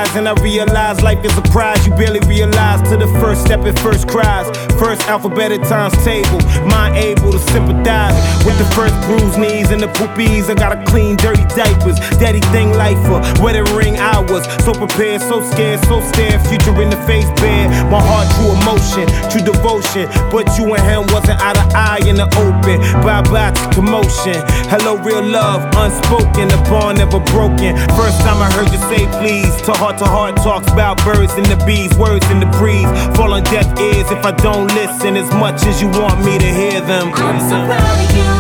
rise, and I realize life is a prize you barely realize. To the first step and first cries, first alphabet at times table. Mind able to sympathize with the first bruised knees and the poopies. I gotta clean dirty diapers. Daddy thing lifer, wedding ring hours. So prepared, so scared, so stared. Future in the face bare. My heart true emotion, true devotion. But you and him wasn't eye to eye in the open. Bye bye to commotion. Hello real love, unspoken. The bond never broken. First time I heard you say please. To heart talks about birds and the bees. Words in the breeze fall on deaf ears if I don't listen as much as you want me to hear them. I'm so proud of you.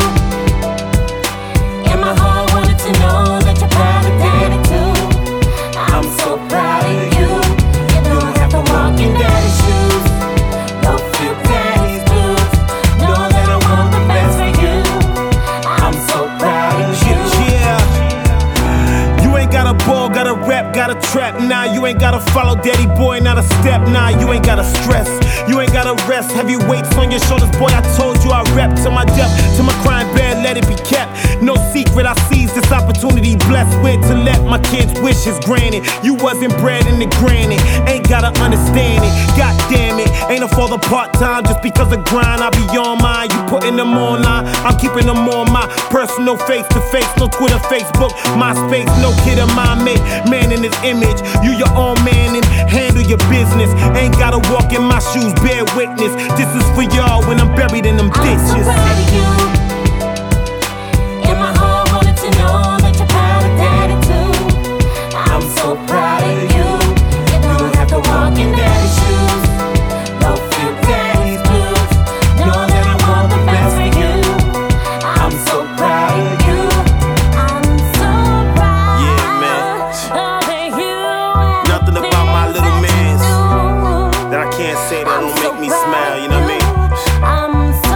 And my heart wanted to know that you're proud of daddy too. I'm so proud of you. You don't have to walk in daddy's shoes. No feel daddy's blues. Know that I want the best for you. I'm so proud of you. Yeah. You ain't got a ball, got a rap, got a trap. Nah, you ain't gotta follow daddy boy, not a step. Nah, you ain't gotta stress. You ain't gotta rest. Heavy weights on your shoulders, boy. I told you I rep to my depth, to my crime bed, let it be kept. No secret, I seize this opportunity, blessed with to let my kids' wishes granted. You wasn't bred in the granted, ain't gotta understand it. God damn it, ain't a father part-time just because of grind. I be on mine, you putting them online. I'm keeping them on my personal face-to-face. No Twitter, Facebook, MySpace, no kid of mine make man in his image. You your own man and handle your business. Ain't gotta walk in my shoes, bear witness. This is for y'all when I'm buried in them ditches. I'm so proud of you. And my heart wanted to know that you're proud of daddy too. I'm so proud of you. You don't have to walk in daddy's shoes. No feel daddy's blues. Know that I want the best for you. I'm so proud of you. I'm so proud. Yeah, man. Of you. Nothing about my little mans that I can't say that don't make me smile, you know what I mean? I'm so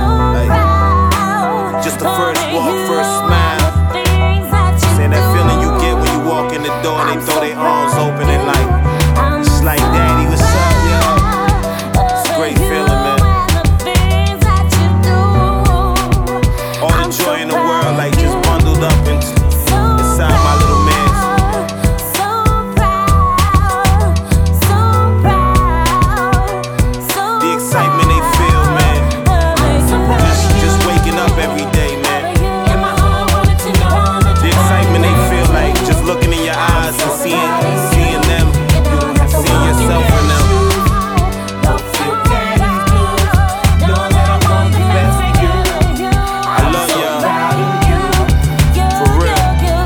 proud. Just the first walk, first smile. Saying that feeling you get when you walk in the door and they throw their arms open and like, just like daddy, what's up, yo? It's a great feeling, man. All the joy in the world, like just bundled up inside my little man. The excitement they feel, man. Just waking up every day, man. The excitement they feel, like just looking in your eyes and seeing them, seeing yourself in them. I love y'all. For real.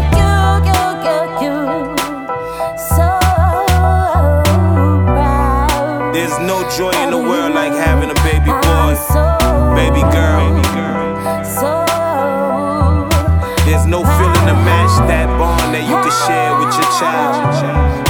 There's no joy in the world like having a baby boy, baby girl. There's no feeling to match that bond that you can share with your child.